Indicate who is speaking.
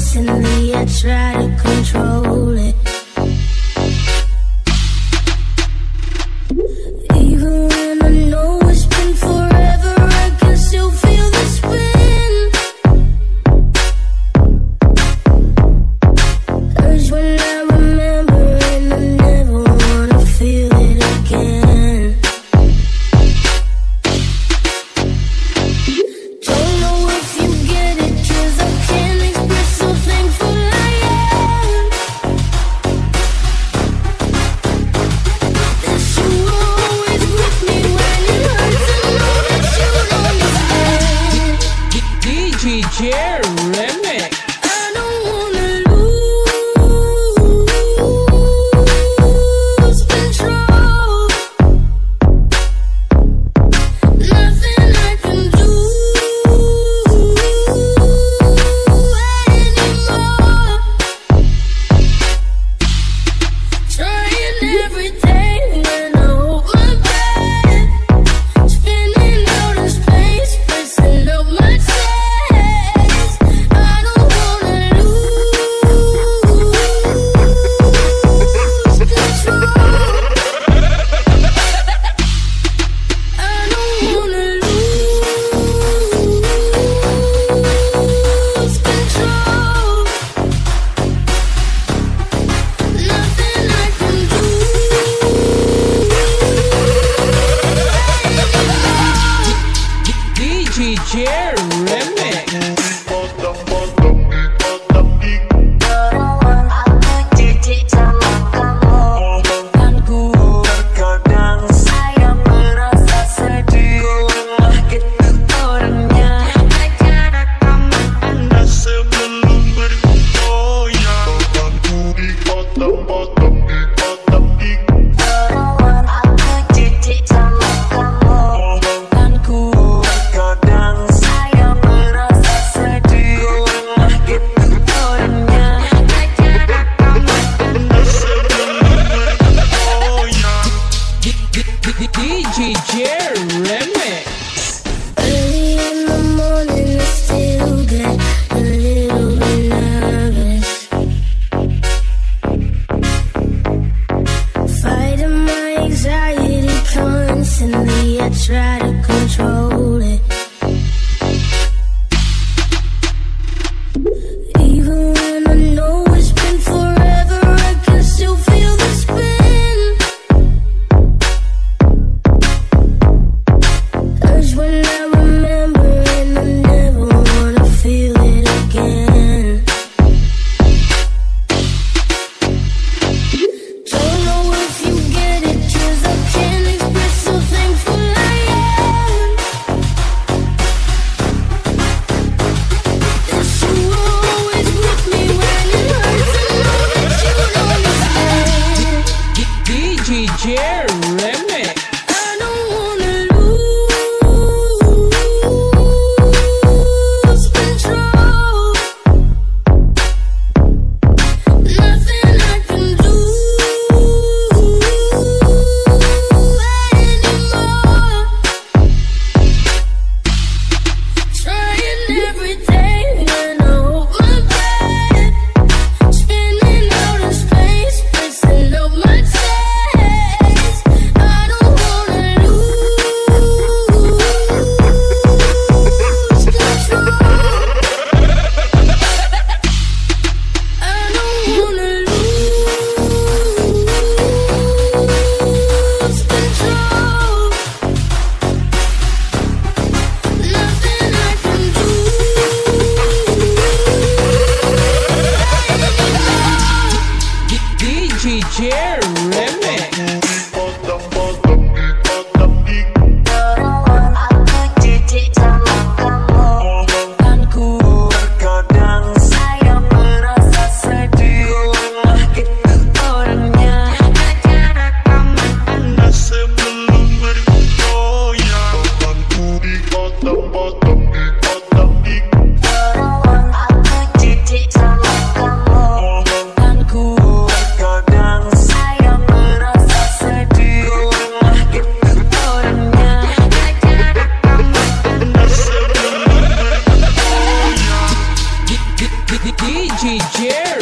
Speaker 1: constantly, I try to control it. Even when I know it's been forever, I can still feel the spin. Urge when I remember and I never wanna feel it again. Don't know if you get it, 'cause I can't express how thankful I am that you were always with me when it hurts. I know that you understand.
Speaker 2: DJ Jer Remix.
Speaker 1: I don't wanna lose control. Nothing I can do anymore. Trying every day when I hold my breath, spinning out in space, pressing up my chest. I don't
Speaker 2: DJ Jerry.